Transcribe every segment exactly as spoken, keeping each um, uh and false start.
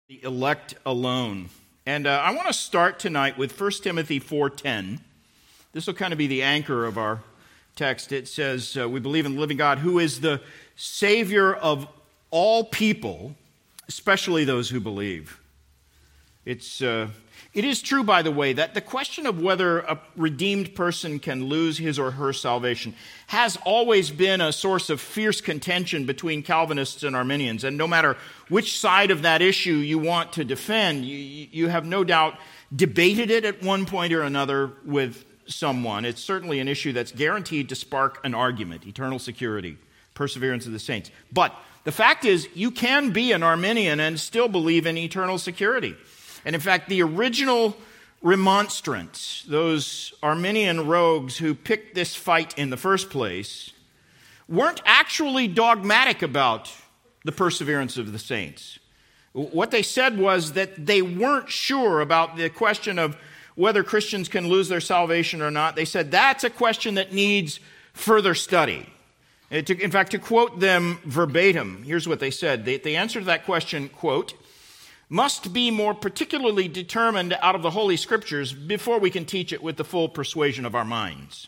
The elect alone. And uh, I want to start tonight with First Timothy four ten. This will kind of be the anchor of our text. It says, uh, we believe in the living God, who is the Savior of all people, especially those who believe. It's, uh, it is true, by the way, that the question of whether a redeemed person can lose his or her salvation has always been a source of fierce contention between Calvinists and Arminians. And no matter which side of that issue you want to defend, you, you have no doubt debated it at one point or another with someone. It's certainly an issue that's guaranteed to spark an argument: eternal security, perseverance of the saints. But the fact is, you can be an Arminian and still believe in eternal security. And in fact, the original remonstrants, those Arminian rogues who picked this fight in the first place, weren't actually dogmatic about the perseverance of the saints. What they said was that they weren't sure about the question of whether Christians can lose their salvation or not. They said that's a question that needs further study. In fact, to quote them verbatim, here's what they said. The, the answer to that question, quote, must be more particularly determined out of the Holy Scriptures before we can teach it with the full persuasion of our minds.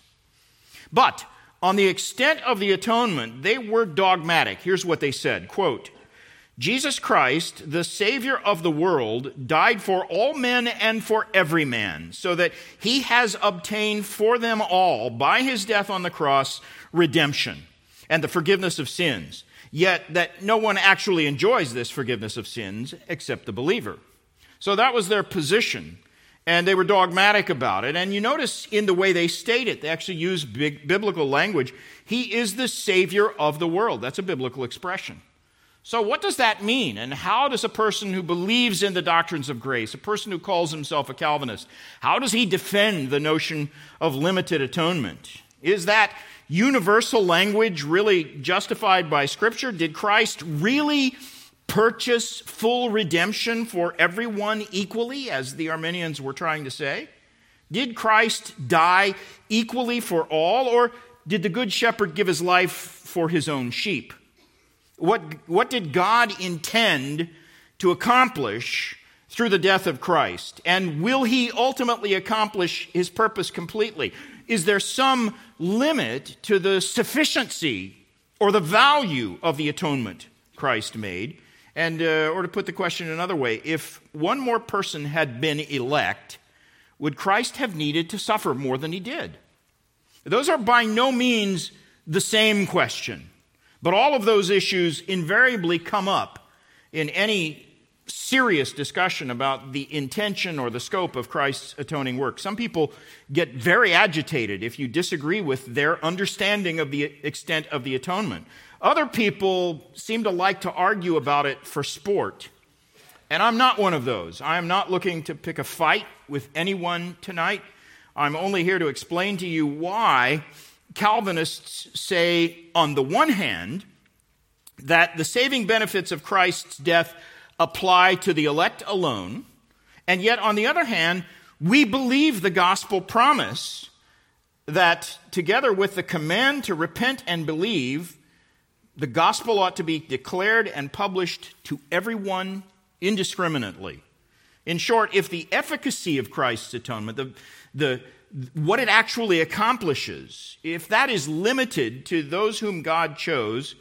But on the extent of the atonement, they were dogmatic. Here's what they said, quote, Jesus Christ, the Savior of the world, died for all men and for every man, so that he has obtained for them all, by his death on the cross, redemption and the forgiveness of sins. Yet that no one actually enjoys this forgiveness of sins except the believer. So that was their position, and they were dogmatic about it. And you notice in the way they state it, they actually use big biblical language. He is the Savior of the world. That's a biblical expression. So what does that mean? And how does a person who believes in the doctrines of grace, a person who calls himself a Calvinist, how does he defend the notion of limited atonement? Is that universal language really justified by Scripture? Did Christ really purchase full redemption for everyone equally, as the Arminians were trying to say? Did Christ die equally for all, or did the Good Shepherd give his life for his own sheep? What, what did God intend to accomplish through the death of Christ? And will he ultimately accomplish his purpose completely? Is there some limit to the sufficiency or the value of the atonement Christ made? And, uh, or to put the question another way, if one more person had been elect, would Christ have needed to suffer more than he did? Those are by no means the same question. But all of those issues invariably come up in any serious discussion about the intention or the scope of Christ's atoning work. Some people get very agitated if you disagree with their understanding of the extent of the atonement. Other people seem to like to argue about it for sport. And I'm not one of those. I am not looking to pick a fight with anyone tonight. I'm only here to explain to you why Calvinists say, on the one hand, that the saving benefits of Christ's death apply to the elect alone, and yet, on the other hand, we believe the gospel promise that together with the command to repent and believe, the gospel ought to be declared and published to everyone indiscriminately. In short, if the efficacy of Christ's atonement, the, the what it actually accomplishes, if that is limited to those whom God chose,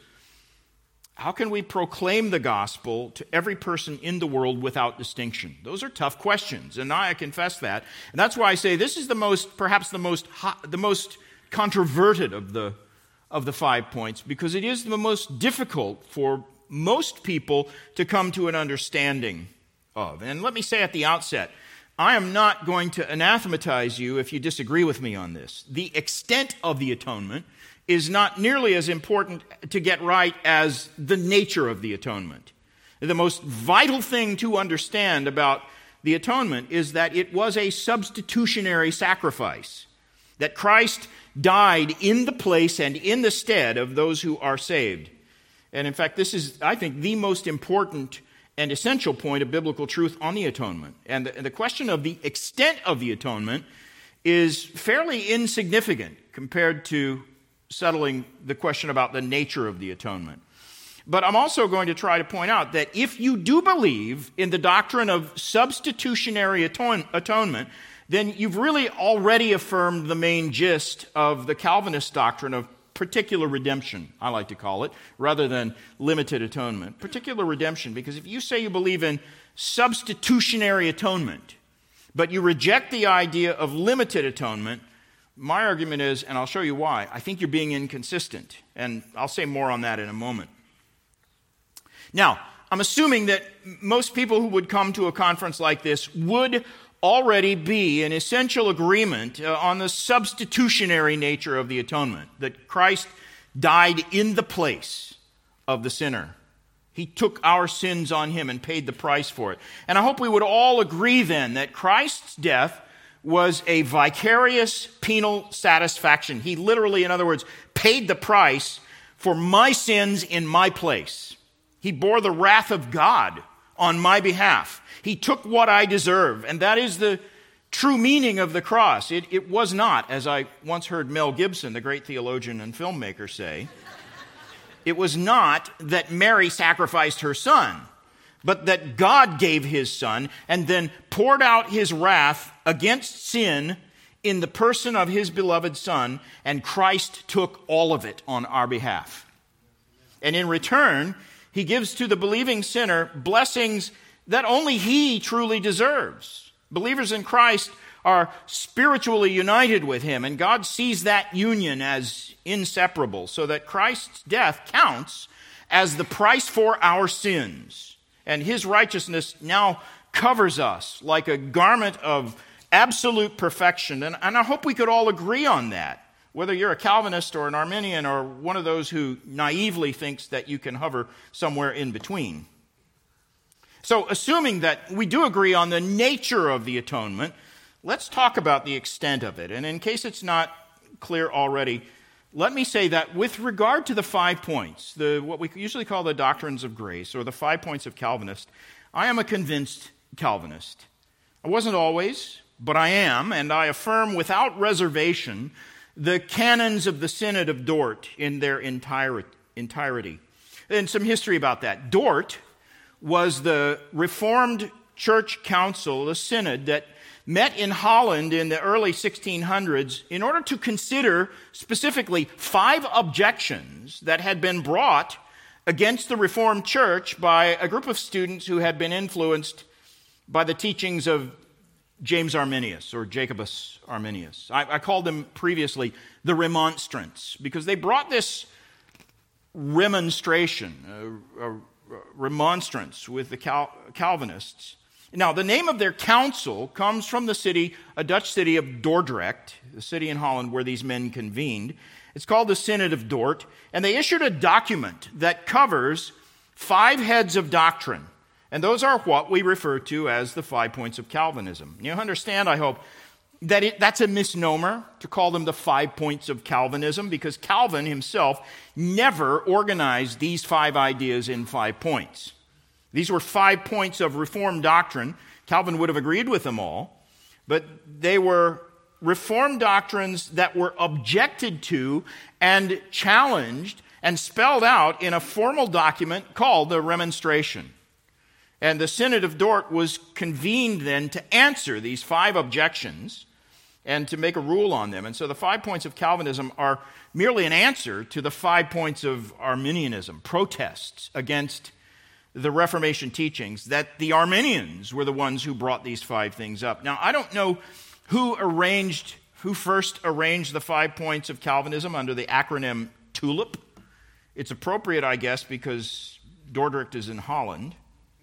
how can we proclaim the gospel to every person in the world without distinction? Those are tough questions, and I confess that. And that's why I say this is the most, perhaps the most, hot, the most controverted of the, of the five points, because it is the most difficult for most people to come to an understanding of. And let me say at the outset, I am not going to anathematize you if you disagree with me on this. The extent of the atonement is not nearly as important to get right as the nature of the atonement. The most vital thing to understand about the atonement is that it was a substitutionary sacrifice, that Christ died in the place and in the stead of those who are saved. And in fact, this is, I think, the most important and essential point of biblical truth on the atonement. And the, and the question of the extent of the atonement is fairly insignificant compared to settling the question about the nature of the atonement. But I'm also going to try to point out that if you do believe in the doctrine of substitutionary atone- atonement, then you've really already affirmed the main gist of the Calvinist doctrine of particular redemption, I like to call it, rather than limited atonement. Particular redemption, because if you say you believe in substitutionary atonement, but you reject the idea of limited atonement, my argument is, and I'll show you why, I think you're being inconsistent. And I'll say more on that in a moment. Now, I'm assuming that most people who would come to a conference like this would already be in essential agreement uh, on the substitutionary nature of the atonement, that Christ died in the place of the sinner. He took our sins on him and paid the price for it. And I hope we would all agree then that Christ's death was a vicarious penal satisfaction. He literally, in other words, paid the price for my sins in my place. He bore the wrath of God on my behalf. He took what I deserve, and that is the true meaning of the cross. It, it was not, as I once heard Mel Gibson, the great theologian and filmmaker, say, it was not that Mary sacrificed her son, but that God gave his son and then poured out his wrath against sin in the person of his beloved son, and Christ took all of it on our behalf. And in return, he gives to the believing sinner blessings that only he truly deserves. Believers in Christ are spiritually united with him, and God sees that union as inseparable, so that Christ's death counts as the price for our sins. And his righteousness now covers us like a garment of absolute perfection. And, and I hope we could all agree on that, whether you're a Calvinist or an Arminian or one of those who naively thinks that you can hover somewhere in between. So, assuming that we do agree on the nature of the atonement, let's talk about the extent of it. And in case it's not clear already, let me say that with regard to the five points, the what we usually call the doctrines of grace, or the five points of Calvinist, I am a convinced Calvinist. I wasn't always, but I am, and I affirm without reservation the canons of the Synod of Dort in their entirety. And some history about that. Dort was the Reformed Church Council, the synod that met in Holland in the early sixteen hundreds in order to consider specifically five objections that had been brought against the Reformed Church by a group of students who had been influenced by the teachings of James Arminius, or Jacobus Arminius. I, I called them previously the Remonstrants, because they brought this remonstration, a, a remonstrance with the Cal- Calvinists. Now, the name of their council comes from the city, a Dutch city of Dordrecht, the city in Holland where these men convened. It's called the Synod of Dort, and they issued a document that covers five heads of doctrine. And those are what we refer to as the five points of Calvinism. You understand, I hope, that it, that's a misnomer to call them the five points of Calvinism, because Calvin himself never organized these five ideas in five points. These were five points of Reformed doctrine. Calvin would have agreed with them all, but they were Reformed doctrines that were objected to and challenged and spelled out in a formal document called the Remonstration. And the Synod of Dort was convened then to answer these five objections and to make a rule on them. And so the five points of Calvinism are merely an answer to the five points of Arminianism, protests against the Reformation teachings, that the Arminians were the ones who brought these five things up. Now, I don't know who arranged, who first arranged the five points of Calvinism under the acronym TULIP. It's appropriate, I guess, because Dordrecht is in Holland.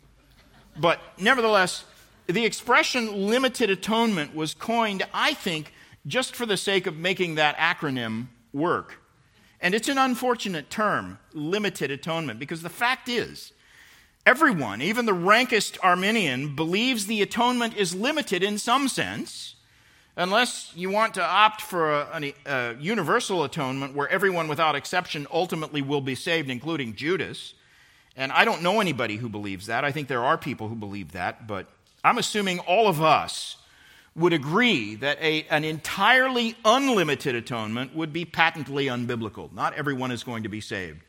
But nevertheless, the expression limited atonement was coined, I think, just for the sake of making that acronym work. And it's an unfortunate term, limited atonement, because the fact is, everyone, even the rankest Arminian, believes the atonement is limited in some sense, unless you want to opt for a, a, a universal atonement where everyone without exception ultimately will be saved, including Judas. And I don't know anybody who believes that. I think there are people who believe that, but I'm assuming all of us would agree that a, an entirely unlimited atonement would be patently unbiblical. Not everyone is going to be saved.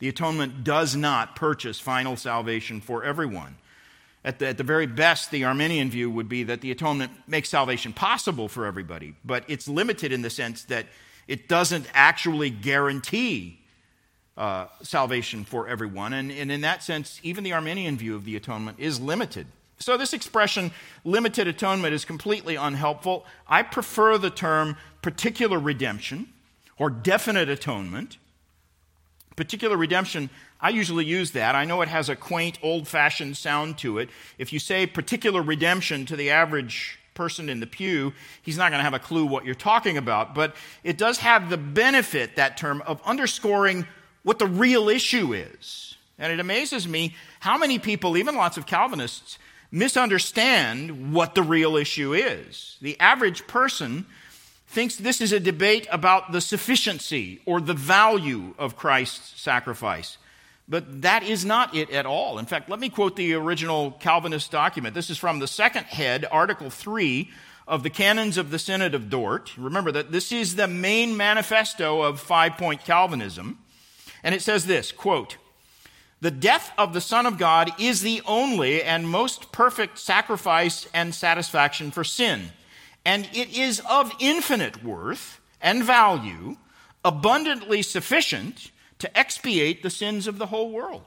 The atonement does not purchase final salvation for everyone. At the, at the very best, the Arminian view would be that the atonement makes salvation possible for everybody, but it's limited in the sense that it doesn't actually guarantee uh, salvation for everyone. And, and in that sense, even the Arminian view of the atonement is limited. So this expression, limited atonement, is completely unhelpful. I prefer the term particular redemption or definite atonement. Particular redemption, I usually use that. I know it has a quaint, old-fashioned sound to it. If you say particular redemption to the average person in the pew, he's not going to have a clue what you're talking about. But it does have the benefit, that term, of underscoring what the real issue is. And it amazes me how many people, even lots of Calvinists, misunderstand what the real issue is. The average person thinks this is a debate about the sufficiency or the value of Christ's sacrifice. But that is not it at all. In fact, let me quote the original Calvinist document. This is from the second head, Article three of the Canons of the Synod of Dort. Remember that this is the main manifesto of five-point Calvinism. And it says this, quote, "The death of the Son of God is the only and most perfect sacrifice and satisfaction for sin, and it is of infinite worth and value, abundantly sufficient to expiate the sins of the whole world."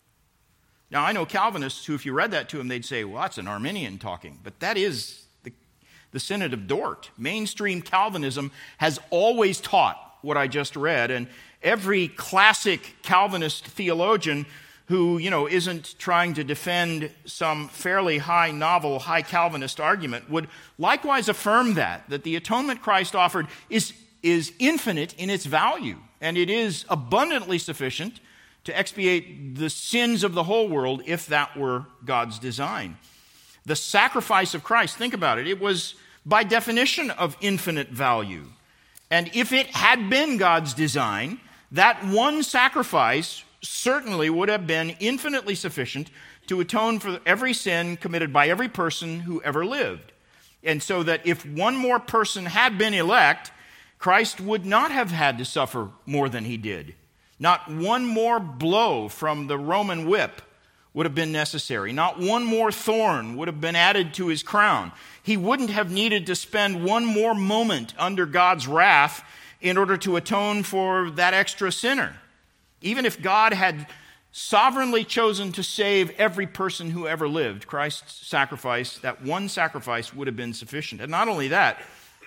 Now, I know Calvinists who, if you read that to them, they'd say, well, that's an Arminian talking. But that is the, the Synod of Dort. Mainstream Calvinism has always taught what I just read, and every classic Calvinist theologian who, you know, isn't trying to defend some fairly high novel, high Calvinist argument would likewise affirm that, that the atonement Christ offered is, is infinite in its value, and it is abundantly sufficient to expiate the sins of the whole world if that were God's design. The sacrifice of Christ, think about it, it was by definition of infinite value. And if it had been God's design, that one sacrifice certainly would have been infinitely sufficient to atone for every sin committed by every person who ever lived. And so that if one more person had been elect, Christ would not have had to suffer more than he did. Not one more blow from the Roman whip would have been necessary. Not one more thorn would have been added to his crown. He wouldn't have needed to spend one more moment under God's wrath in order to atone for that extra sinner. Even if God had sovereignly chosen to save every person who ever lived, Christ's sacrifice, that one sacrifice, would have been sufficient. And not only that,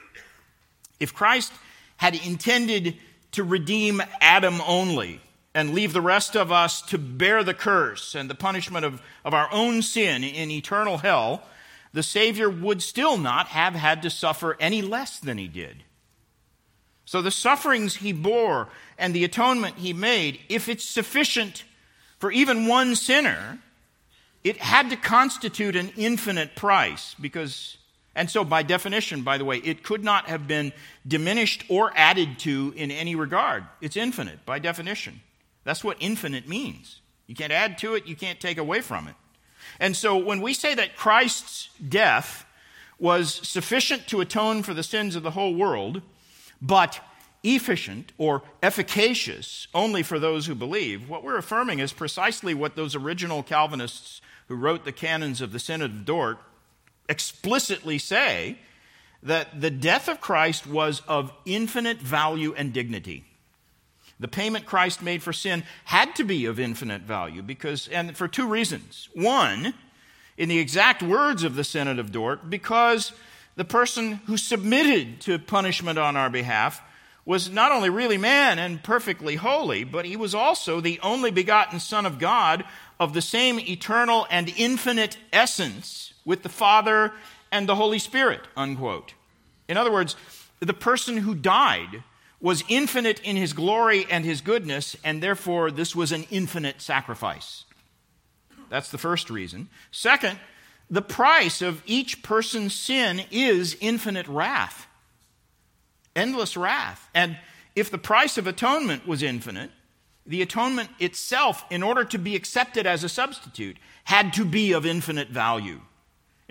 if Christ had intended to redeem Adam only and leave the rest of us to bear the curse and the punishment of, of our own sin in eternal hell, the Savior would still not have had to suffer any less than he did. So the sufferings he bore and the atonement he made, if it's sufficient for even one sinner, it had to constitute an infinite price because, and so by definition, by the way, it could not have been diminished or added to in any regard. It's infinite by definition. That's what infinite means. You can't add to it, you can't take away from it. And so when we say that Christ's death was sufficient to atone for the sins of the whole world, but efficient or efficacious only for those who believe, what we're affirming is precisely what those original Calvinists who wrote the canons of the Synod of Dort explicitly say, that the death of Christ was of infinite value and dignity. The payment Christ made for sin had to be of infinite value because, and for two reasons. One, in the exact words of the Synod of Dort, because the person who submitted to punishment on our behalf was not only really man and perfectly holy, but he was also the only begotten Son of God of the same eternal and infinite essence with the Father and the Holy Spirit, unquote. In other words, the person who died was infinite in his glory and his goodness, and therefore this was an infinite sacrifice. That's the first reason. Second, the price of each person's sin is infinite wrath. Endless wrath. And if the price of atonement was infinite, the atonement itself, in order to be accepted as a substitute, had to be of infinite value.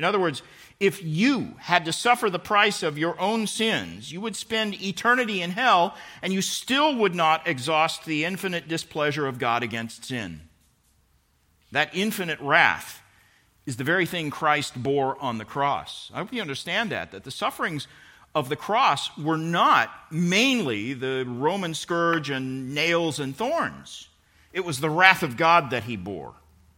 In other words, if you had to suffer the price of your own sins, you would spend eternity in hell, and you still would not exhaust the infinite displeasure of God against sin. That infinite wrath is the very thing Christ bore on the cross. I hope you understand that, that the sufferings of the cross were not mainly the Roman scourge and nails and thorns. It was the wrath of God that he bore.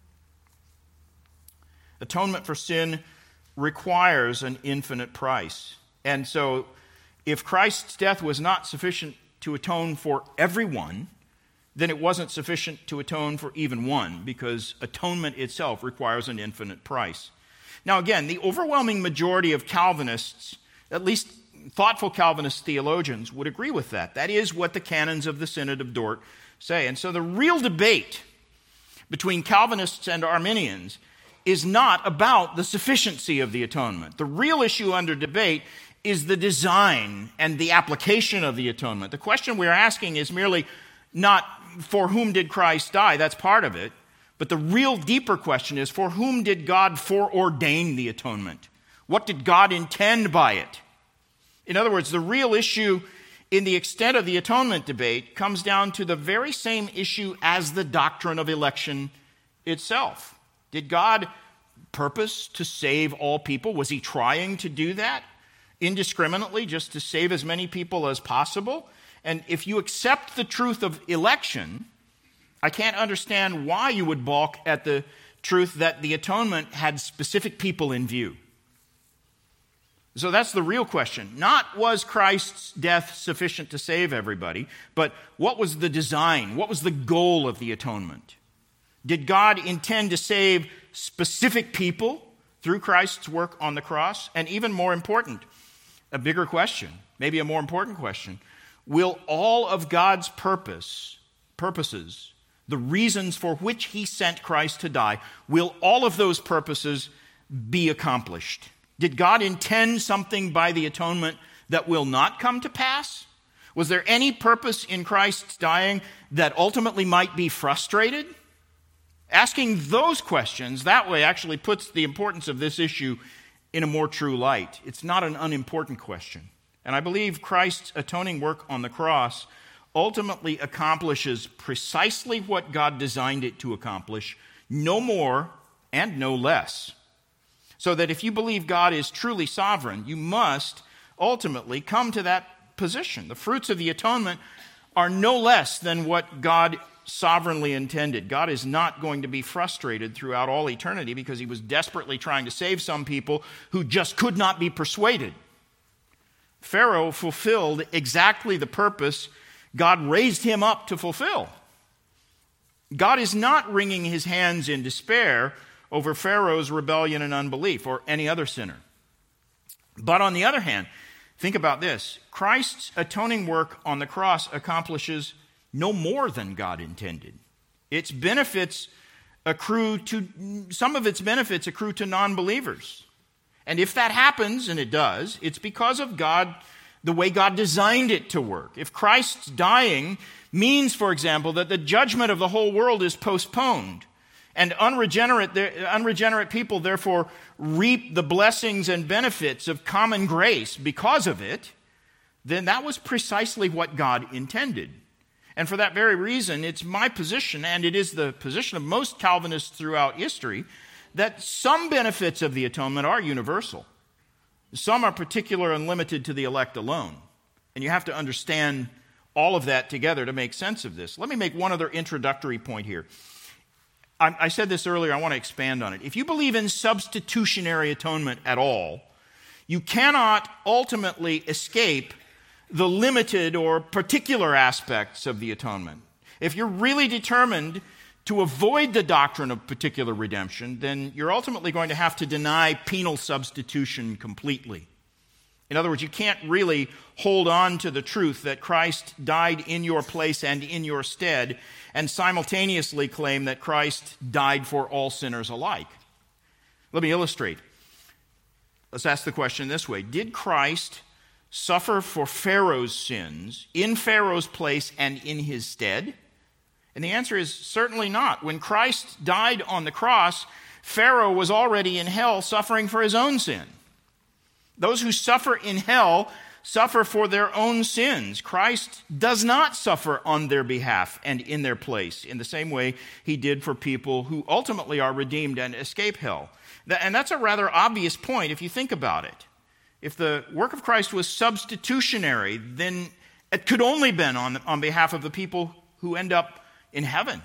Atonement for sin requires an infinite price. And so if Christ's death was not sufficient to atone for everyone, then it wasn't sufficient to atone for even one, because atonement itself requires an infinite price. Now again, the overwhelming majority of Calvinists, at least thoughtful Calvinist theologians, would agree with that. That is what the canons of the Synod of Dort say. And so the real debate between Calvinists and Arminians is not about the sufficiency of the atonement. The real issue under debate is the design and the application of the atonement. The question we're asking is merely not for whom did Christ die, that's part of it, but the real deeper question is for whom did God foreordain the atonement? What did God intend by it? In other words, the real issue in the extent of the atonement debate comes down to the very same issue as the doctrine of election itself. Did God purpose to save all people? Was he trying to do that indiscriminately, just to save as many people as possible? And if you accept the truth of election, I can't understand why you would balk at the truth that the atonement had specific people in view. So that's the real question. Not was Christ's death sufficient to save everybody, but what was the design? What was the goal of the atonement? Did God intend to save specific people through Christ's work on the cross? And even more important, a bigger question, maybe a more important question, will all of God's purpose, purposes, the reasons for which he sent Christ to die, will all of those purposes be accomplished? Did God intend something by the atonement that will not come to pass? Was there any purpose in Christ's dying that ultimately might be frustrated? Asking those questions that way actually puts the importance of this issue in a more true light. It's not an unimportant question. And I believe Christ's atoning work on the cross ultimately accomplishes precisely what God designed it to accomplish, no more and no less. So that if you believe God is truly sovereign, you must ultimately come to that position. The fruits of the atonement are no less than what God sovereignly intended. God is not going to be frustrated throughout all eternity because he was desperately trying to save some people who just could not be persuaded. Pharaoh fulfilled exactly the purpose God raised him up to fulfill. God is not wringing his hands in despair over Pharaoh's rebellion and unbelief or any other sinner. But on the other hand, think about this. Christ's atoning work on the cross accomplishes no more than God intended. Its benefits accrue to, some of its benefits accrue to non-believers. And if that happens, and it does, it's because of God, the way God designed it to work. If Christ's dying means, for example, that the judgment of the whole world is postponed, and unregenerate, unregenerate people therefore reap the blessings and benefits of common grace because of it, then that was precisely what God intended. And for that very reason, it's my position, and it is the position of most Calvinists throughout history, that some benefits of the atonement are universal. Some are particular and limited to the elect alone. And you have to understand all of that together to make sense of this. Let me make one other introductory point here. I, I said this earlier, I want to expand on it. If you believe in substitutionary atonement at all, you cannot ultimately escape the limited or particular aspects of the atonement. If you're really determined to avoid the doctrine of particular redemption, then you're ultimately going to have to deny penal substitution completely. In other words, you can't really hold on to the truth that Christ died in your place and in your stead and simultaneously claim that Christ died for all sinners alike. Let me illustrate. Let's ask the question this way. Did Christ suffer for Pharaoh's sins in Pharaoh's place and in his stead? And the answer is certainly not. When Christ died on the cross, Pharaoh was already in hell suffering for his own sin. Those who suffer in hell suffer for their own sins. Christ does not suffer on their behalf and in their place in the same way he did for people who ultimately are redeemed and escape hell. And that's a rather obvious point if you think about it. If the work of Christ was substitutionary, then it could only have been on, on behalf of the people who end up in heaven.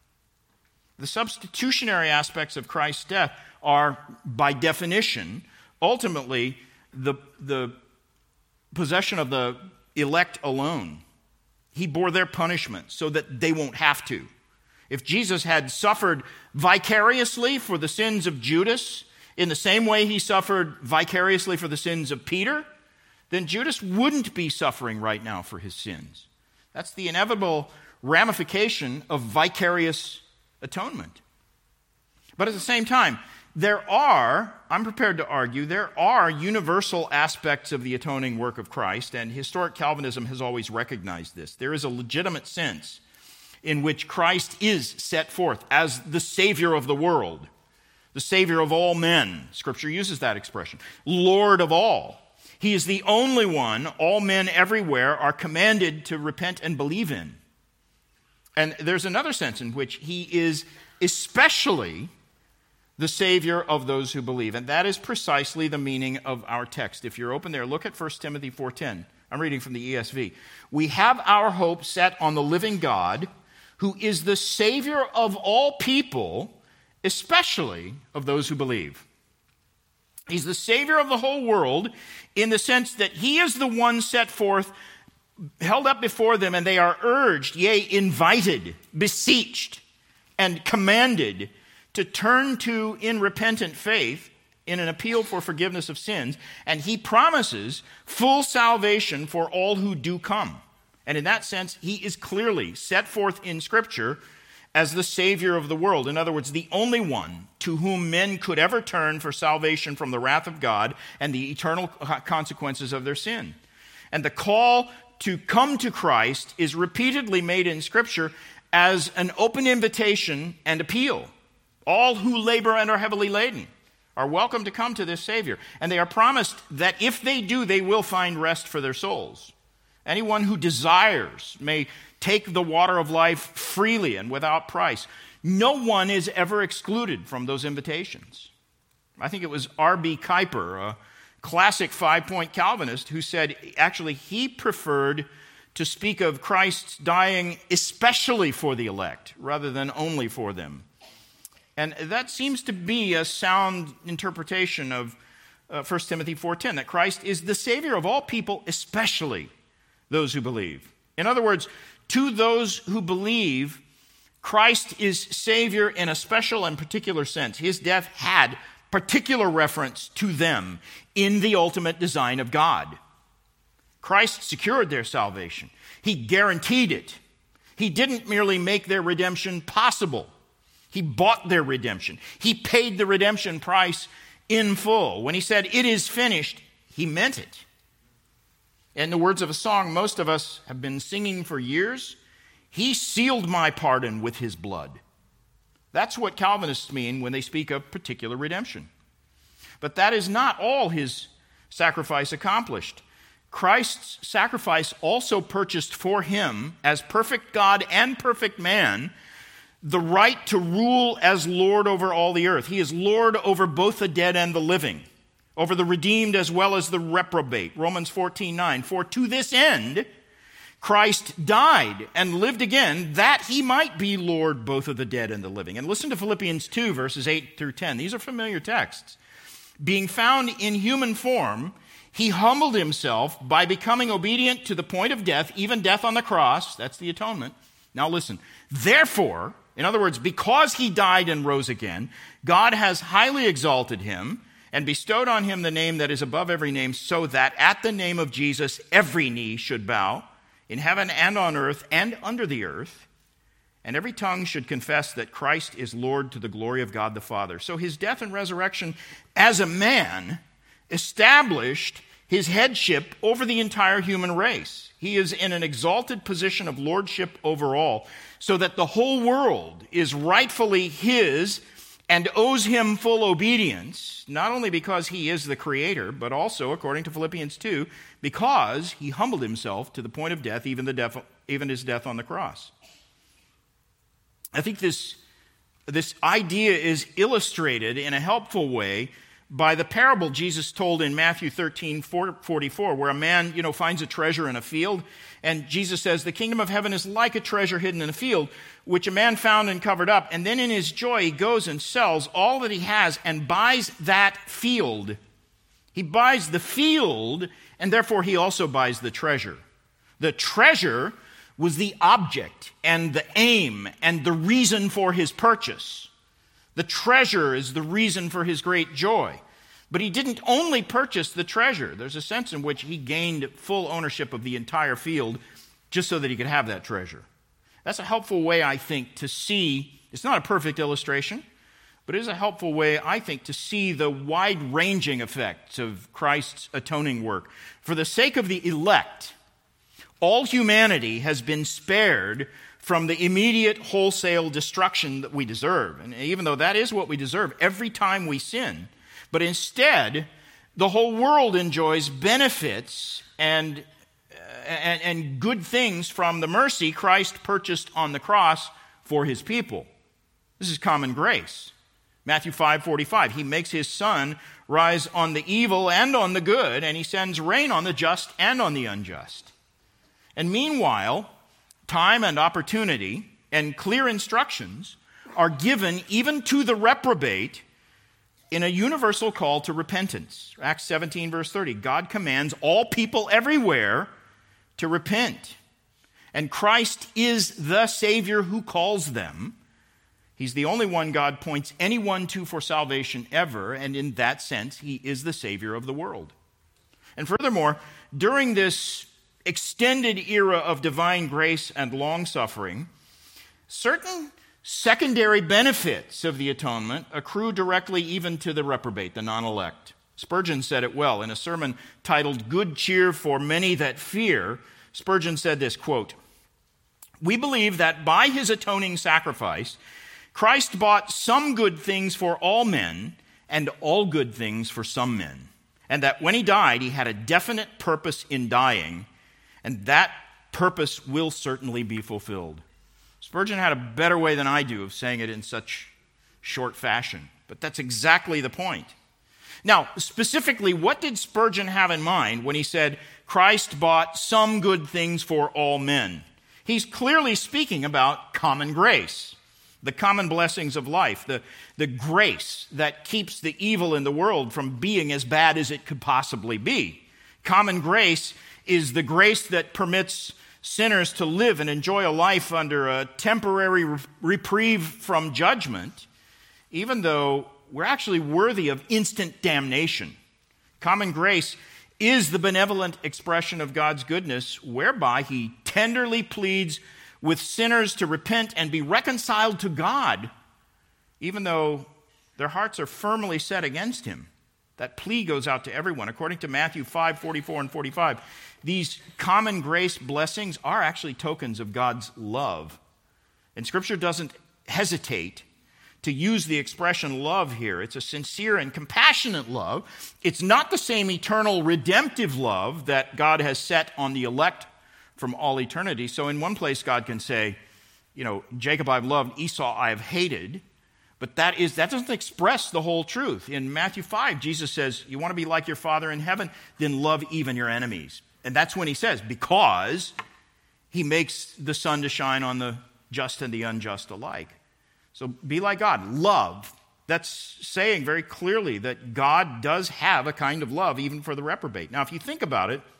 The substitutionary aspects of Christ's death are, by definition, ultimately the, the possession of the elect alone. He bore their punishment so that they won't have to. If Jesus had suffered vicariously for the sins of Judas, in the same way he suffered vicariously for the sins of Peter, then Judas wouldn't be suffering right now for his sins. That's the inevitable ramification of vicarious atonement. But at the same time, there are, I'm prepared to argue, there are universal aspects of the atoning work of Christ, and historic Calvinism has always recognized this. There is a legitimate sense in which Christ is set forth as the Savior of the world, the Savior of all men. Scripture uses that expression. Lord of all. He is the only one all men everywhere are commanded to repent and believe in. And there's another sense in which he is especially the Savior of those who believe. And that is precisely the meaning of our text. If you're open there, look at First Timothy four ten. I'm reading from the E S V. We have our hope set on the living God, who is the Savior of all people, especially of those who believe. He's the Savior of the whole world in the sense that he is the one set forth, held up before them, and they are urged, yea, invited, beseeched, and commanded to turn to in repentant faith in an appeal for forgiveness of sins, and he promises full salvation for all who do come. And in that sense, he is clearly set forth in Scripture as the Savior of the world. In other words, the only one to whom men could ever turn for salvation from the wrath of God and the eternal consequences of their sin. And the call to come to Christ is repeatedly made in Scripture as an open invitation and appeal. All who labor and are heavily laden are welcome to come to this Savior. And they are promised that if they do, they will find rest for their souls. Anyone who desires may take the water of life freely and without price. No one is ever excluded from those invitations. I think it was R B Kuyper, a classic five-point Calvinist, who said actually he preferred to speak of Christ's dying especially for the elect rather than only for them. And that seems to be a sound interpretation of uh, First Timothy four ten, that Christ is the Savior of all people, especially those who believe. In other words, to those who believe, Christ is Savior in a special and particular sense. His death had particular reference to them in the ultimate design of God. Christ secured their salvation. He guaranteed it. He didn't merely make their redemption possible. He bought their redemption. He paid the redemption price in full. When he said, "It is finished," he meant it. In the words of a song most of us have been singing for years, he sealed my pardon with his blood. That's what Calvinists mean when they speak of particular redemption. But that is not all his sacrifice accomplished. Christ's sacrifice also purchased for him, as perfect God and perfect man, the right to rule as Lord over all the earth. He is Lord over both the dead and the living, over the redeemed as well as the reprobate. Romans fourteen nine, for to this end Christ died and lived again, that he might be Lord both of the dead and the living. And listen to Philippians two, verses eight through ten. These are familiar texts. Being found in human form, he humbled himself by becoming obedient to the point of death, even death on the cross. That's the atonement. Now listen. Therefore, in other words, because he died and rose again, God has highly exalted him and bestowed on him the name that is above every name, so that at the name of Jesus every knee should bow, in heaven and on earth and under the earth, and every tongue should confess that Christ is Lord to the glory of God the Father. So his death and resurrection as a man established his headship over the entire human race. He is in an exalted position of lordship over all, so that the whole world is rightfully his, and owes him full obedience, not only because he is the creator, but also, according to Philippians two, because he humbled himself to the point of death, even the death, even his death on the cross. I think this, this idea is illustrated in a helpful way by the parable Jesus told in Matthew thirteen forty-four, where a man, you know, finds a treasure in a field, and Jesus says, the kingdom of heaven is like a treasure hidden in a field, which a man found and covered up, and then in his joy he goes and sells all that he has and buys that field. He buys the field, and therefore he also buys the treasure. The treasure was the object and the aim and the reason for his purchase. The treasure is the reason for his great joy. But he didn't only purchase the treasure. There's a sense in which he gained full ownership of the entire field just so that he could have that treasure. That's a helpful way, I think, to see, it's not a perfect illustration, but it is a helpful way, I think, to see the wide-ranging effects of Christ's atoning work. For the sake of the elect, all humanity has been spared from the immediate wholesale destruction that we deserve. And even though that is what we deserve every time we sin, but instead, the whole world enjoys benefits and, and, and good things from the mercy Christ purchased on the cross for his people. This is common grace. Matthew five forty-five, he makes his sun rise on the evil and on the good, and he sends rain on the just and on the unjust. And meanwhile, time and opportunity and clear instructions are given even to the reprobate in a universal call to repentance. Acts seventeen, verse thirty, God commands all people everywhere to repent. And Christ is the Savior who calls them. He's the only one God points anyone to for salvation ever, and in that sense, he is the Savior of the world. And furthermore, during this extended era of divine grace and long-suffering, certain secondary benefits of the atonement accrue directly even to the reprobate, the non-elect. Spurgeon said it well in a sermon titled Good Cheer for Many That Fear. Spurgeon said this, quote, we believe that by his atoning sacrifice, Christ bought some good things for all men and all good things for some men, and that when he died, he had a definite purpose in dying, and that purpose will certainly be fulfilled. Spurgeon had a better way than I do of saying it in such short fashion, but that's exactly the point. Now, specifically, what did Spurgeon have in mind when he said, Christ bought some good things for all men? He's clearly speaking about common grace, the common blessings of life, the, the grace that keeps the evil in the world from being as bad as it could possibly be. Common grace is the grace that permits sinners to live and enjoy a life under a temporary reprieve from judgment, even though we're actually worthy of instant damnation. Common grace is the benevolent expression of God's goodness, whereby he tenderly pleads with sinners to repent and be reconciled to God, even though their hearts are firmly set against him. That plea goes out to everyone. According to Matthew five forty-four and forty-five, these common grace blessings are actually tokens of God's love. And Scripture doesn't hesitate to use the expression love here. It's a sincere and compassionate love. It's not the same eternal redemptive love that God has set on the elect from all eternity. So in one place, God can say, you know, Jacob I've loved, Esau I have hated. But that is that doesn't express the whole truth. In Matthew five, Jesus says, you want to be like your Father in heaven? Then love even your enemies. And that's when he says, because he makes the sun to shine on the just and the unjust alike. So be like God. Love. That's saying very clearly that God does have a kind of love even for the reprobate. Now, if you think about it,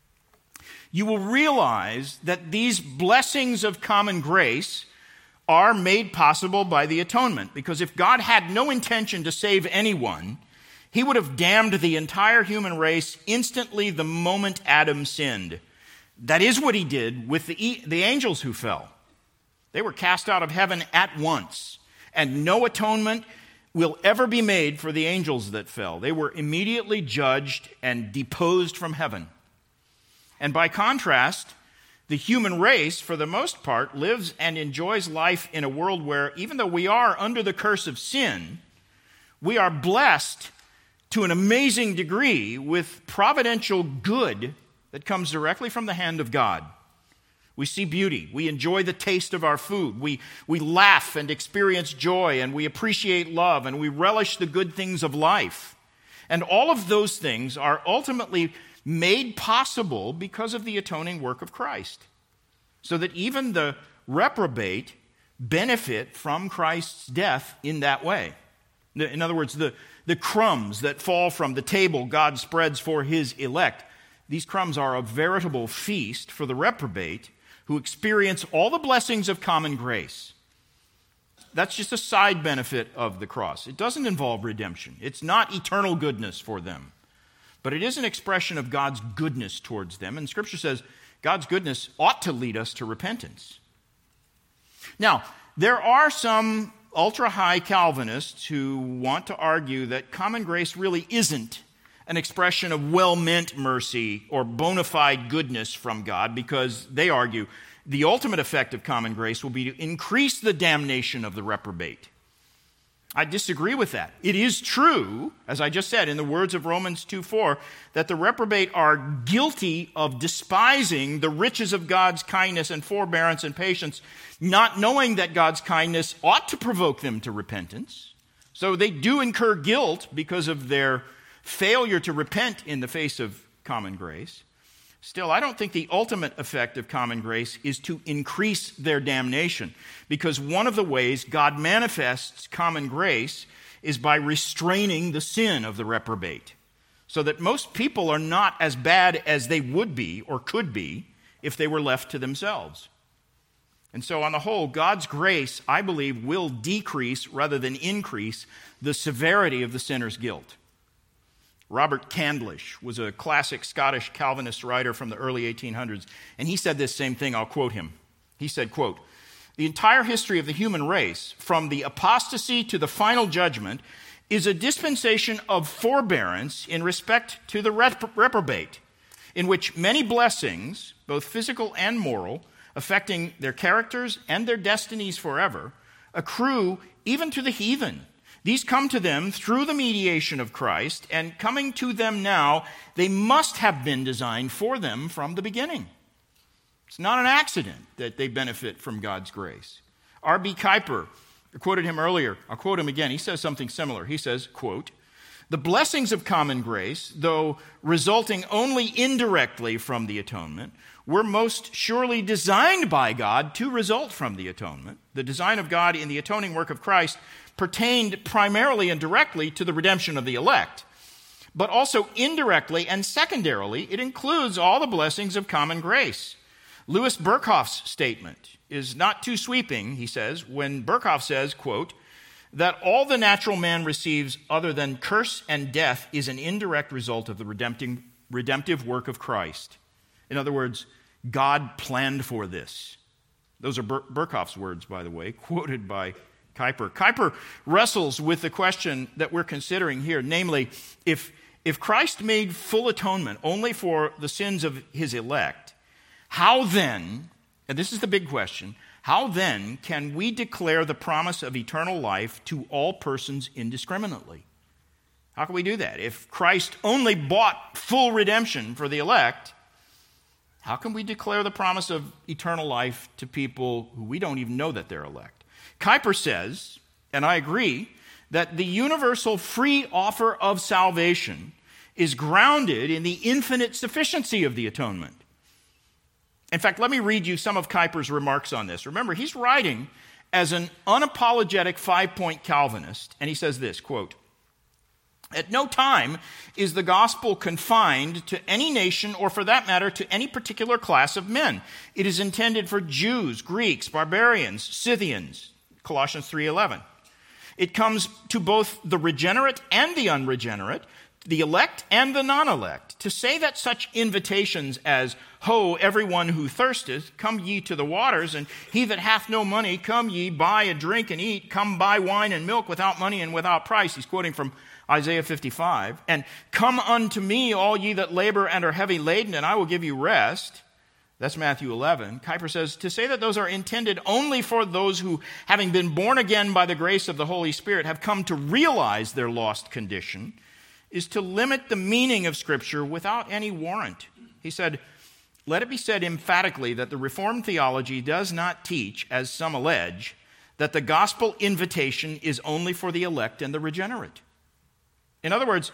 you will realize that these blessings of common grace are made possible by the atonement. Because if God had no intention to save anyone, he would have damned the entire human race instantly the moment Adam sinned. That is what he did with the, the angels who fell. They were cast out of heaven at once. And no atonement will ever be made for the angels that fell. They were immediately judged and deposed from heaven. And by contrast, The human race, for the most part, lives and enjoys life in a world where, even though we are under the curse of sin, we are blessed to an amazing degree with providential good that comes directly from the hand of God. We see beauty. We enjoy the taste of our food. We, we laugh and experience joy, and we appreciate love, and we relish the good things of life. And all of those things are ultimately made possible because of the atoning work of Christ, so that even the reprobate benefit from Christ's death in that way. In other words, the, the crumbs that fall from the table God spreads for his elect, these crumbs are a veritable feast for the reprobate who experience all the blessings of common grace. That's just a side benefit of the cross. It doesn't involve redemption. It's not eternal goodness for them. But it is an expression of God's goodness towards them. And Scripture says God's goodness ought to lead us to repentance. Now, there are some ultra-high Calvinists who want to argue that common grace really isn't an expression of well-meant mercy or bona fide goodness from God, because they argue the ultimate effect of common grace will be to increase the damnation of the reprobate. I disagree with that. It is true, as I just said in the words of Romans two four, that the reprobate are guilty of despising the riches of God's kindness and forbearance and patience, not knowing that God's kindness ought to provoke them to repentance. So they do incur guilt because of their failure to repent in the face of common grace. Still, I don't think the ultimate effect of common grace is to increase their damnation, because one of the ways God manifests common grace is by restraining the sin of the reprobate, so that most people are not as bad as they would be or could be if they were left to themselves. And so on the whole, God's grace, I believe, will decrease rather than increase the severity of the sinner's guilt. Robert Candlish was a classic Scottish Calvinist writer from the early eighteen hundreds, and he said this same thing. I'll quote him. He said, quote, "The entire history of the human race, from the apostasy to the final judgment, is a dispensation of forbearance in respect to the rep- reprobate, in which many blessings, both physical and moral, affecting their characters and their destinies forever, accrue even to the heathen. These come to them through the mediation of Christ, and coming to them now, they must have been designed for them from the beginning." It's not an accident that they benefit from God's grace. R B Kuyper, I quoted him earlier. I'll quote him again. He says something similar. He says, quote, "The blessings of common grace, though resulting only indirectly from the atonement, were most surely designed by God to result from the atonement. The design of God in the atoning work of Christ pertained primarily and directly to the redemption of the elect, but also indirectly and secondarily, it includes all the blessings of common grace. Louis Berkhof's statement is not too sweeping, he says, when Berkhof says, quote, that all the natural man receives other than curse and death is an indirect result of the redemptive, redemptive work of Christ. In other words, God planned for this. Those are Ber- Berkhof's words, by the way, quoted by Kuyper. Kuyper wrestles with the question that we're considering here, namely, if, if Christ made full atonement only for the sins of his elect, how then, and this is the big question, how then can we declare the promise of eternal life to all persons indiscriminately? How can we do that? If Christ only bought full redemption for the elect, how can we declare the promise of eternal life to people who we don't even know that they're elect? Kuyper says, and I agree, that the universal free offer of salvation is grounded in the infinite sufficiency of the atonement. In fact, let me read you some of Kuyper's remarks on this. Remember, he's writing as an unapologetic five-point Calvinist, and he says this, quote, "At no time is the gospel confined to any nation or, for that matter, to any particular class of men. It is intended for Jews, Greeks, barbarians, Scythians, Colossians three eleven. It comes to both the regenerate and the unregenerate, the elect and the non-elect. To say that such invitations as, Ho, everyone who thirsteth, come ye to the waters, and he that hath no money, come ye, buy and drink and eat, come buy wine and milk without money and without price." He's quoting from Isaiah fifty-five. "And come unto me, all ye that labor and are heavy laden, and I will give you rest." That's Matthew eleven. Kuyper says, to say that those are intended only for those who, having been born again by the grace of the Holy Spirit, have come to realize their lost condition, is to limit the meaning of Scripture without any warrant. He said, let it be said emphatically that the Reformed theology does not teach, as some allege, that the gospel invitation is only for the elect and the regenerate. In other words,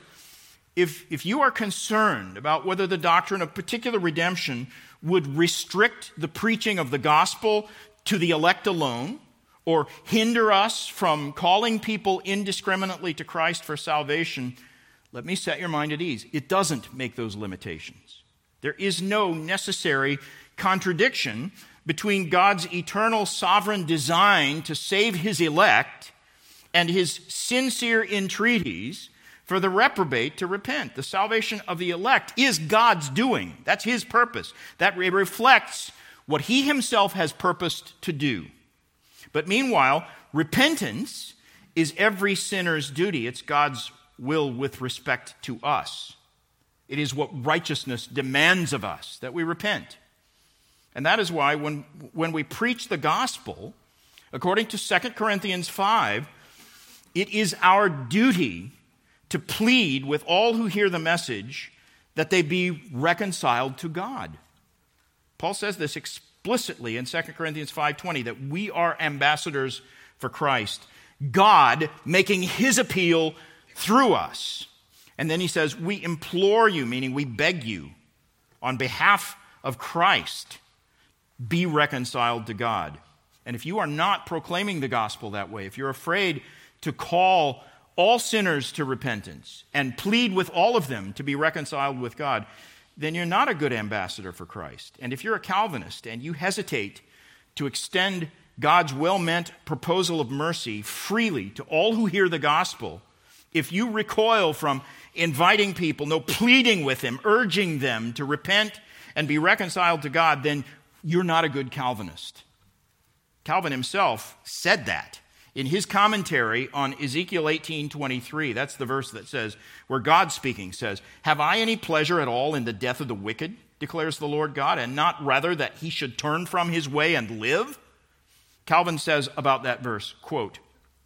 if, if you are concerned about whether the doctrine of particular redemption would restrict the preaching of the gospel to the elect alone, or hinder us from calling people indiscriminately to Christ for salvation, let me set your mind at ease. It doesn't make those limitations. There is no necessary contradiction between God's eternal sovereign design to save his elect and his sincere entreaties for the reprobate to repent. The salvation of the elect is God's doing. That's his purpose. That reflects what he himself has purposed to do. But meanwhile, repentance is every sinner's duty. It's God's will with respect to us. It is what righteousness demands of us, that we repent. And that is why when, when we preach the gospel, according to Second Corinthians five, it is our duty to plead with all who hear the message that they be reconciled to God. Paul says this explicitly in Second Corinthians five twenty, that we are ambassadors for Christ, God making his appeal through us. And then he says, we implore you, meaning we beg you, on behalf of Christ, be reconciled to God. And if you are not proclaiming the gospel that way, if you're afraid to call all sinners to repentance and plead with all of them to be reconciled with God, then you're not a good ambassador for Christ. And if you're a Calvinist and you hesitate to extend God's well-meant proposal of mercy freely to all who hear the gospel, if you recoil from inviting people, no, pleading with them, urging them to repent and be reconciled to God, then you're not a good Calvinist. Calvin himself said that in his commentary on Ezekiel eighteen twenty-three. That's the verse that says, where God speaking says, have I any pleasure at all in the death of the wicked, declares the Lord God, and not rather that he should turn from his way and live? Calvin says about that verse, quote,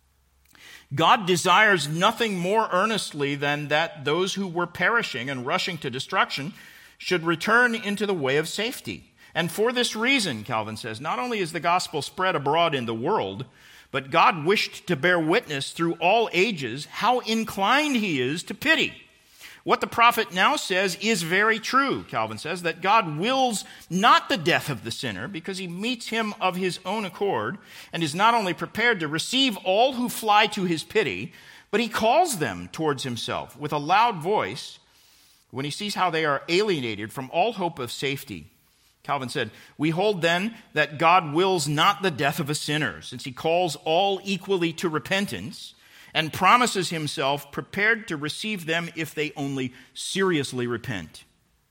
God desires nothing more earnestly than that those who were perishing and rushing to destruction should return into the way of safety. And for this reason, Calvin says, not only is the gospel spread abroad in the world, but God wished to bear witness through all ages how inclined he is to pity. What the prophet now says is very true, Calvin says, that God wills not the death of the sinner because he meets him of his own accord and is not only prepared to receive all who fly to his pity, but he calls them towards himself with a loud voice when he sees how they are alienated from all hope of safety. Calvin said, we hold then that God wills not the death of a sinner, since he calls all equally to repentance and promises himself prepared to receive them if they only seriously repent.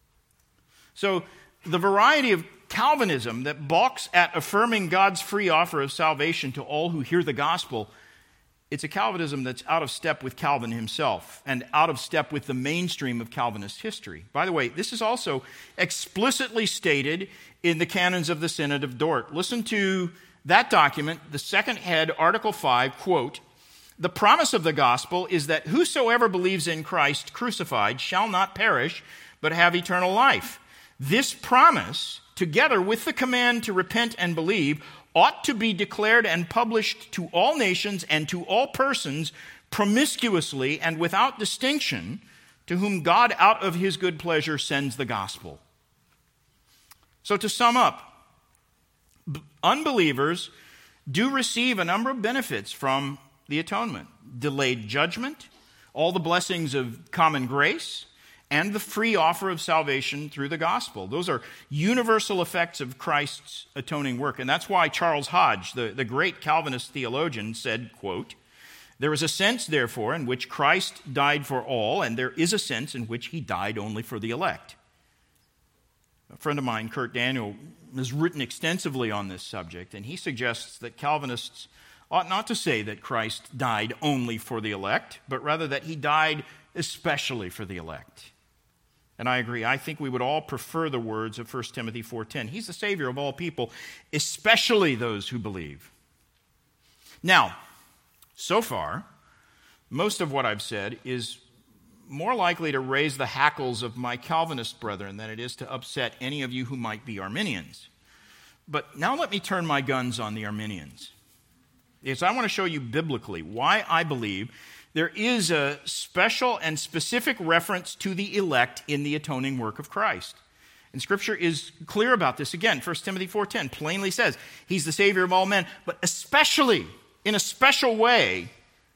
So the variety of Calvinism that balks at affirming God's free offer of salvation to all who hear the gospel, it's a Calvinism that's out of step with Calvin himself and out of step with the mainstream of Calvinist history. By the way, this is also explicitly stated in the canons of the Synod of Dort. Listen to that document, the second head, Article five, quote, the promise of the gospel is that whosoever believes in Christ crucified shall not perish, but have eternal life. This promise, together with the command to repent and believe, ought to be declared and published to all nations and to all persons promiscuously and without distinction, to whom God out of his good pleasure sends the gospel. So to sum up, unbelievers do receive a number of benefits from the atonement: delayed judgment, all the blessings of common grace, and the free offer of salvation through the gospel. Those are universal effects of Christ's atoning work. And that's why Charles Hodge, the, the great Calvinist theologian, said, quote, there is a sense, therefore, in which Christ died for all, and there is a sense in which he died only for the elect. A friend of mine, Kurt Daniel, has written extensively on this subject, and he suggests that Calvinists ought not to say that Christ died only for the elect, but rather that he died especially for the elect. And I agree. I think we would all prefer the words of First Timothy four ten. He's the Savior of all people, especially those who believe. Now, so far, most of what I've said is more likely to raise the hackles of my Calvinist brethren than it is to upset any of you who might be Arminians. But now let me turn my guns on the Arminians. Yes, I want to show you biblically why I believe there is a special and specific reference to the elect in the atoning work of Christ. And Scripture is clear about this. Again, First Timothy four ten plainly says he's the Savior of all men, but especially, in a special way,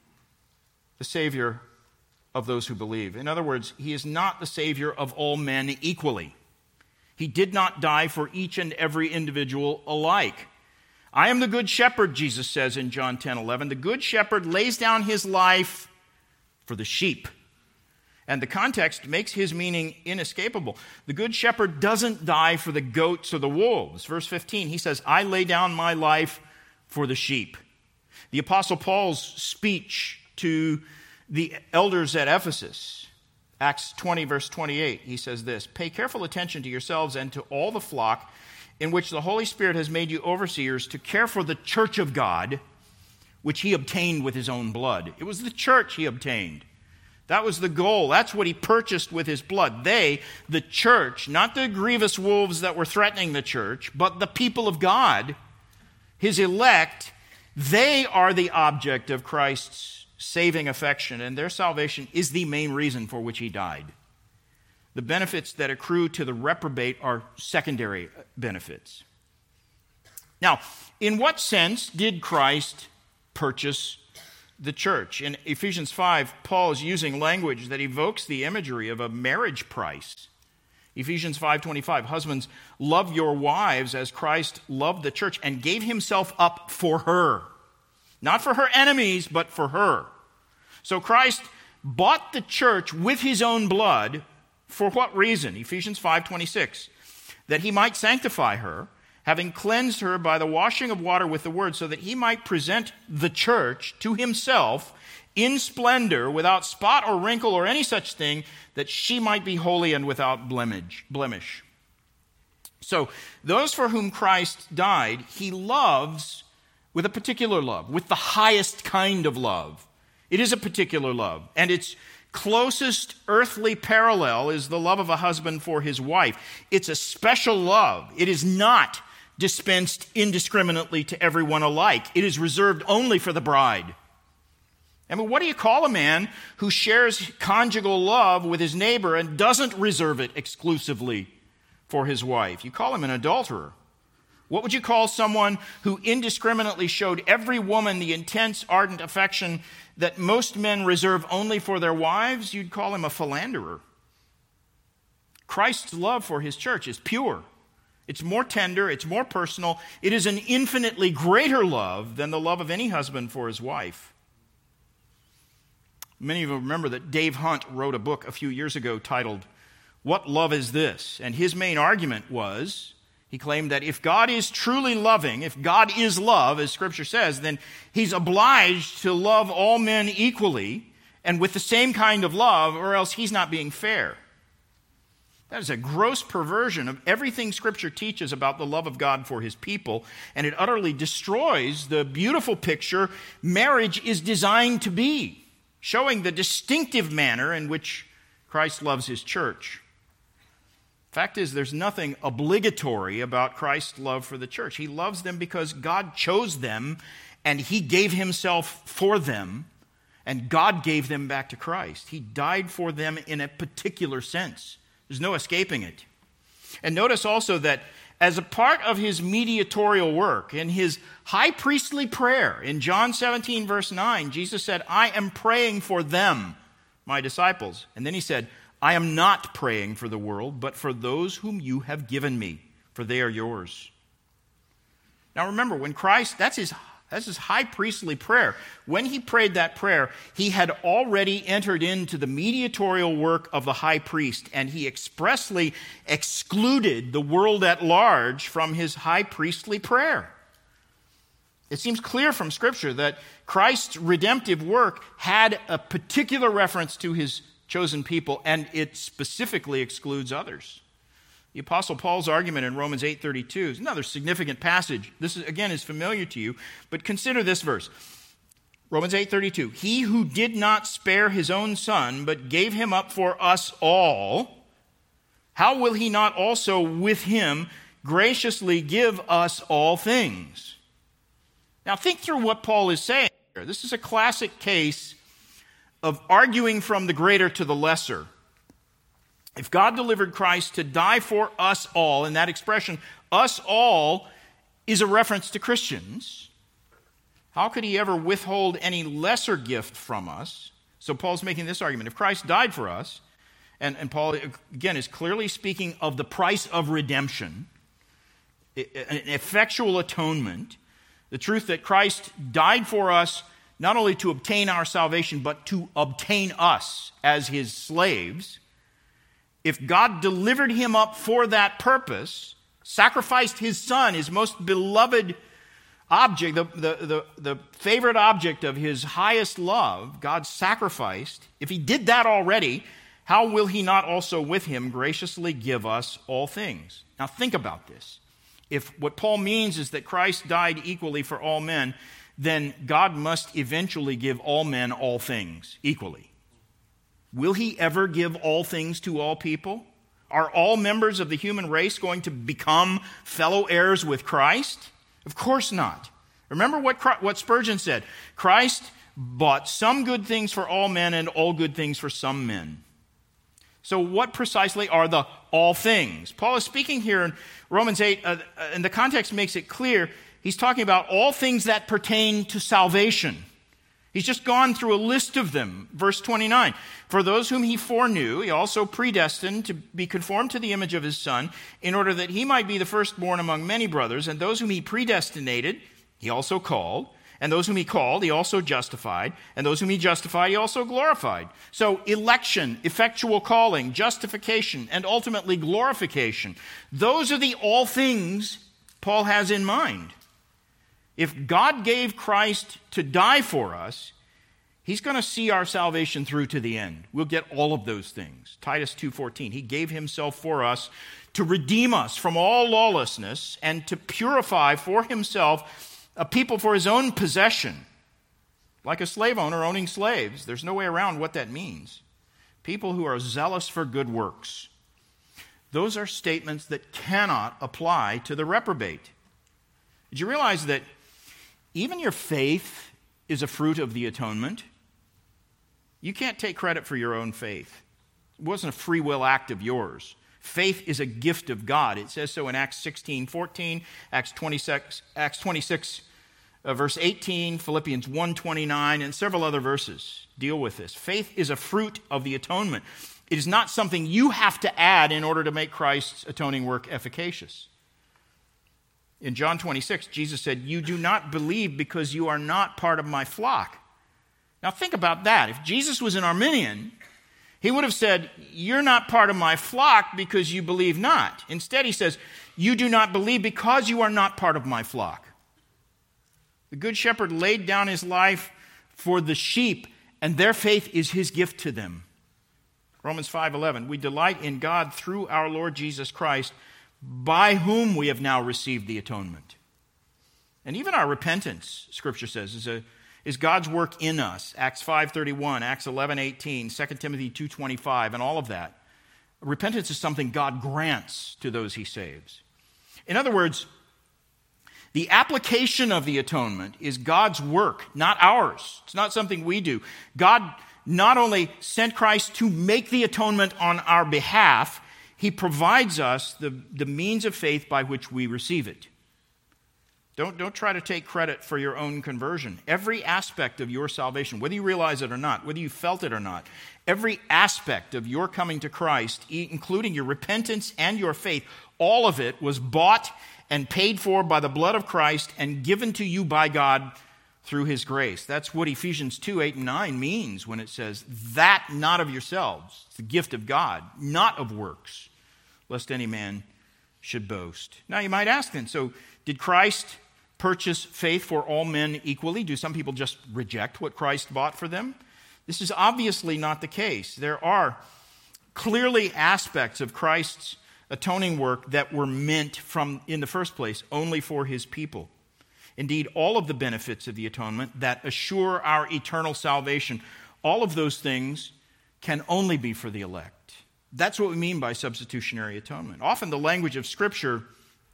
the Savior of those who believe. In other words, he is not the Savior of all men equally. He did not die for each and every individual alike. I am the good shepherd, Jesus says in John ten eleven. The good shepherd lays down his life for the sheep. And the context makes his meaning inescapable. The good shepherd doesn't die for the goats or the wolves. Verse fifteen, he says, I lay down my life for the sheep. The Apostle Paul's speech to the elders at Ephesus, Acts twenty, verse twenty-eight, he says this, pay careful attention to yourselves and to all the flock in which the Holy Spirit has made you overseers to care for the church of God, which he obtained with his own blood. It was the church he obtained. That was the goal. That's what he purchased with his blood. They, the church, not the grievous wolves that were threatening the church, but the people of God, his elect, they are the object of Christ's saving affection, and their salvation is the main reason for which he died. The benefits that accrue to the reprobate are secondary benefits. Now, in what sense did Christ purchase the church? In Ephesians five, Paul is using language that evokes the imagery of a marriage price. Ephesians five twenty-five, husbands, love your wives as Christ loved the church and gave himself up for her. Not for her enemies, but for her. So Christ bought the church with his own blood. For what reason? Ephesians five twenty-six, that he might sanctify her, having cleansed her by the washing of water with the word, so that he might present the church to himself in splendor, without spot or wrinkle or any such thing, that she might be holy and without blemish. So those for whom Christ died, he loves with a particular love, with the highest kind of love. It is a particular love, and its closest earthly parallel is the love of a husband for his wife. It's a special love. It is not dispensed indiscriminately to everyone alike. It is reserved only for the bride. I mean, what do you call a man who shares conjugal love with his neighbor and doesn't reserve it exclusively for his wife? You call him an adulterer. What would you call someone who indiscriminately showed every woman the intense, ardent affection that most men reserve only for their wives? You'd call him a philanderer. Christ's love for his church is pure. It's more tender. It's more personal. It is an infinitely greater love than the love of any husband for his wife. Many of you remember that Dave Hunt wrote a book a few years ago titled, What Love Is This? And his main argument was, he claimed that if God is truly loving, if God is love, as Scripture says, then he's obliged to love all men equally and with the same kind of love, or else he's not being fair. That is a gross perversion of everything Scripture teaches about the love of God for his people, and it utterly destroys the beautiful picture marriage is designed to be, showing the distinctive manner in which Christ loves his church. Fact is, there's nothing obligatory about Christ's love for the church. He loves them because God chose them, and he gave himself for them, and God gave them back to Christ. He died for them in a particular sense. There's no escaping it. And notice also that as a part of his mediatorial work, in his high priestly prayer, in John seventeen, verse nine, Jesus said, I am praying for them, my disciples. And then he said, I am not praying for the world, but for those whom you have given me, for they are yours. Now remember, when Christ, that's his, that's his high priestly prayer. When he prayed that prayer, he had already entered into the mediatorial work of the high priest, and he expressly excluded the world at large from his high priestly prayer. It seems clear from Scripture that Christ's redemptive work had a particular reference to his chosen people, and it specifically excludes others. The Apostle Paul's argument in Romans eight thirty-two is another significant passage. This, is, again, is familiar to you, but consider this verse. Romans eight thirty-two, he who did not spare his own son, but gave him up for us all, how will he not also with him graciously give us all things? Now think through what Paul is saying here. This is a classic case of arguing from the greater to the lesser. If God delivered Christ to die for us all, and that expression, us all, is a reference to Christians, how could he ever withhold any lesser gift from us? So Paul's making this argument. If Christ died for us, and, and Paul, again, is clearly speaking of the price of redemption, an effectual atonement, the truth that Christ died for us not only to obtain our salvation, but to obtain us as his slaves. If God delivered him up for that purpose, sacrificed his son, his most beloved object, the, the, the, the favorite object of his highest love, God sacrificed, if he did that already, how will he not also with him graciously give us all things? Now think about this. If what Paul means is that Christ died equally for all men, then God must eventually give all men all things equally. Will he ever give all things to all people? Are all members of the human race going to become fellow heirs with Christ? Of course not. Remember what, what Spurgeon said. Christ bought some good things for all men and all good things for some men. So what precisely are the all things? Paul is speaking here in Romans eight, uh, and the context makes it clear. He's talking about all things that pertain to salvation. He's just gone through a list of them. Verse twenty-nine, for those whom he foreknew, he also predestined to be conformed to the image of his Son, in order that he might be the firstborn among many brothers. And those whom he predestinated, he also called. And those whom he called, he also justified. And those whom he justified, he also glorified. So election, effectual calling, justification, and ultimately glorification. Those are the all things Paul has in mind. If God gave Christ to die for us, he's going to see our salvation through to the end. We'll get all of those things. Titus two fourteen, he gave himself for us to redeem us from all lawlessness and to purify for himself a people for his own possession. Like a slave owner owning slaves. There's no way around what that means. People who are zealous for good works. Those are statements that cannot apply to the reprobate. Did you realize that even your faith is a fruit of the atonement? You can't take credit for your own faith. It wasn't a free will act of yours. Faith is a gift of God. It says so in Acts sixteen fourteen, Acts twenty-six, Acts twenty-six uh, verse eighteen, Philippians one twenty-nine, and several other verses deal with this. Faith is a fruit of the atonement. It is not something you have to add in order to make Christ's atoning work efficacious. In John twenty-six, Jesus said, you do not believe because you are not part of my flock. Now think about that. If Jesus was an Arminian, he would have said, you're not part of my flock because you believe not. Instead, he says, you do not believe because you are not part of my flock. The Good Shepherd laid down his life for the sheep, and their faith is his gift to them. Romans five eleven, we delight in God through our Lord Jesus Christ, by whom we have now received the atonement. And even our repentance, Scripture says, is a is God's work in us. Acts five thirty-one, Acts eleven eighteen, Second Timothy two twenty-five, and all of that. Repentance is something God grants to those he saves. In other words, the application of the atonement is God's work, not ours. It's not something we do. God not only sent Christ to make the atonement on our behalf, he provides us the, the means of faith by which we receive it. Don't, don't try to take credit for your own conversion. Every aspect of your salvation, whether you realize it or not, whether you felt it or not, every aspect of your coming to Christ, including your repentance and your faith, all of it was bought and paid for by the blood of Christ and given to you by God through his grace. That's what Ephesians two, eight, and nine means when it says, that not of yourselves, it's the gift of God, not of works, lest any man should boast. Now you might ask then, so did Christ purchase faith for all men equally? Do some people just reject what Christ bought for them? This is obviously not the case. There are clearly aspects of Christ's atoning work that were meant from, in the first place, only for his people. Indeed, all of the benefits of the atonement that assure our eternal salvation, all of those things can only be for the elect. That's what we mean by substitutionary atonement. Often the language of Scripture,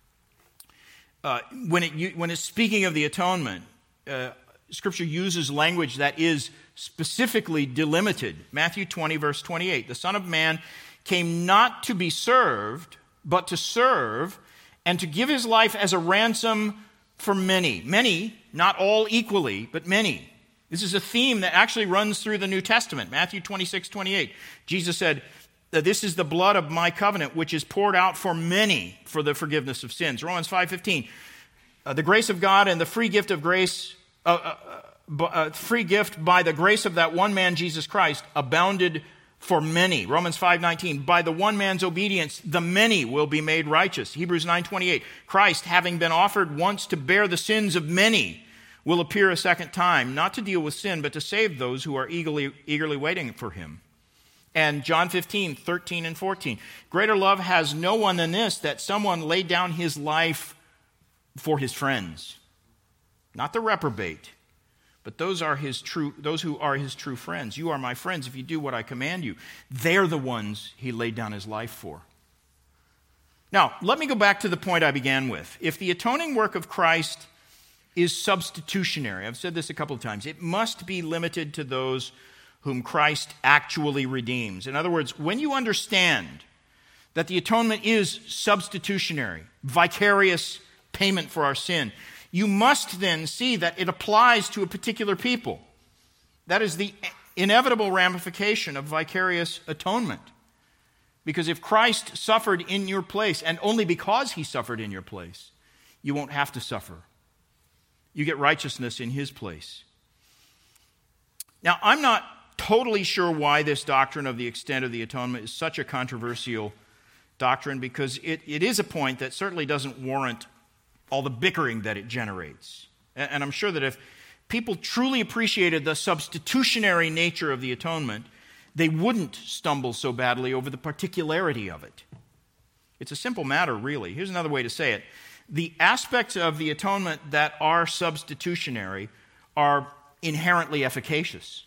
uh, when, it, when it's speaking of the atonement, uh, Scripture uses language that is specifically delimited. Matthew twenty, verse twenty-eight, the Son of Man came not to be served, but to serve, and to give his life as a ransom for many. Many, not all equally, but many. This is a theme that actually runs through the New Testament. Matthew twenty-six, twenty-eight. Jesus said, "This is the blood of my covenant, which is poured out for many for the forgiveness of sins." Romans five fifteen. Uh, the grace of God and the free gift of grace, uh, uh, uh, free gift by the grace of that one man, Jesus Christ, abounded for many. Romans five nineteen. By the one man's obedience, the many will be made righteous. Hebrews nine twenty-eight. Christ, having been offered once to bear the sins of many, will appear a second time, not to deal with sin, but to save those who are eagerly, eagerly waiting for him. And John fifteen, thirteen and fourteen. Greater love has no one than this, that someone laid down his life for his friends. Not the reprobate, but those are his true, those who are his true friends. You are my friends if you do what I command you. They're the ones he laid down his life for. Now, let me go back to the point I began with. If the atoning work of Christ is substitutionary, I've said this a couple of times, it must be limited to those whom Christ actually redeems. In other words, when you understand that the atonement is substitutionary, vicarious payment for our sin, you must then see that it applies to a particular people. That is the inevitable ramification of vicarious atonement. Because if Christ suffered in your place, and only because he suffered in your place, you won't have to suffer. You get righteousness in his place. Now, I'm not totally sure why this doctrine of the extent of the atonement is such a controversial doctrine, because it, it is a point that certainly doesn't warrant all the bickering that it generates. And, and I'm sure that if people truly appreciated the substitutionary nature of the atonement, they wouldn't stumble so badly over the particularity of it. It's a simple matter, really. Here's another way to say it. The aspects of the atonement that are substitutionary are inherently efficacious.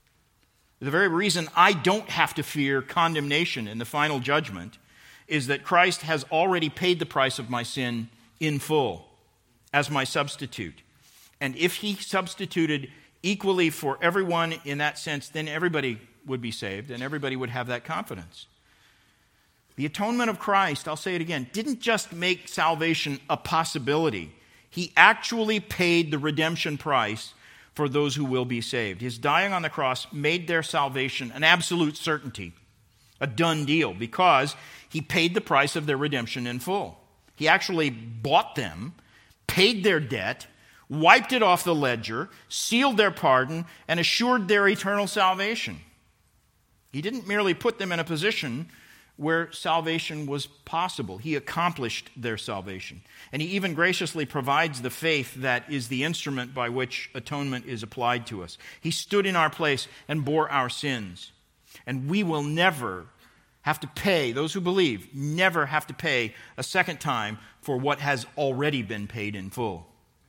The very reason I don't have to fear condemnation in the final judgment is that Christ has already paid the price of my sin in full as my substitute. And if he substituted equally for everyone in that sense, then everybody would be saved and everybody would have that confidence. The atonement of Christ, I'll say it again, didn't just make salvation a possibility. He actually paid the redemption price for those who will be saved. His dying on the cross made their salvation an absolute certainty, a done deal, because he paid the price of their redemption in full. He actually bought them, paid their debt, wiped it off the ledger, sealed their pardon, and assured their eternal salvation. He didn't merely put them in a position where salvation was possible. He accomplished their salvation. And he even graciously provides the faith that is the instrument by which atonement is applied to us. He stood in our place and bore our sins. And we will never have to pay, those who believe, never have to pay a second time for what has already been paid in full.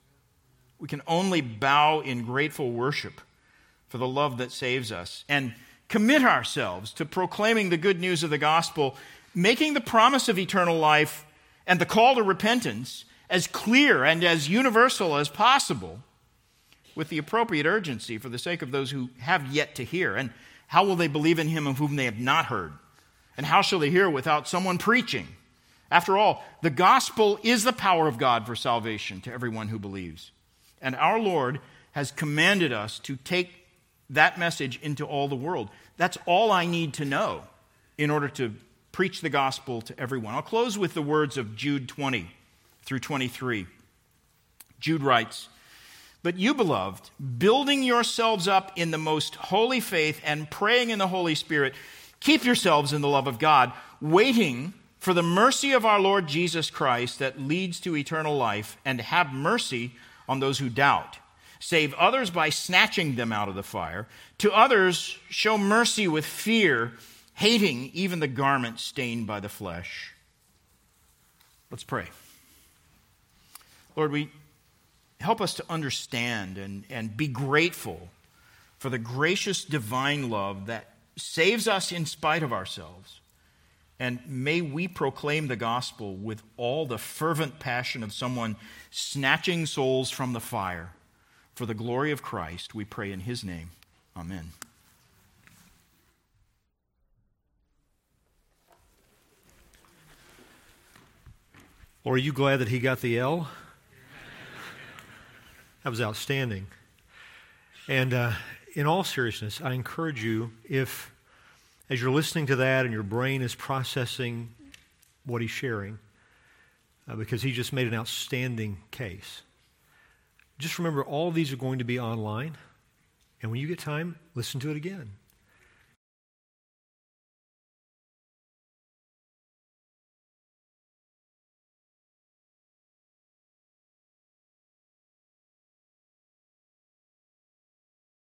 We can only bow in grateful worship for the love that saves us and commit ourselves to proclaiming the good news of the gospel, making the promise of eternal life and the call to repentance as clear and as universal as possible, with the appropriate urgency for the sake of those who have yet to hear. And how will they believe in him of whom they have not heard? And how shall they hear without someone preaching? After all, the gospel is the power of God for salvation to everyone who believes. And our Lord has commanded us to take that message into all the world. That's all I need to know in order to preach the gospel to everyone. I'll close with the words of Jude twenty through twenty-three. Jude writes, "But you, beloved, building yourselves up in the most holy faith and praying in the Holy Spirit, keep yourselves in the love of God, waiting for the mercy of our Lord Jesus Christ that leads to eternal life, and have mercy on those who doubt. Save others by snatching them out of the fire. To others, show mercy with fear, hating even the garment stained by the flesh. Let's pray. Lord, we help us to understand and, and be grateful for the gracious divine love that saves us in spite of ourselves. And may we proclaim the gospel with all the fervent passion of someone snatching souls from the fire. For the glory of Christ, we pray in his name. Amen. Or are you glad that he got the L? That was outstanding. And uh, in all seriousness, I encourage you, if as you're listening to that and your brain is processing what he's sharing, uh, because he just made an outstanding case, just remember all of these are going to be online. And when you get time, listen to it again.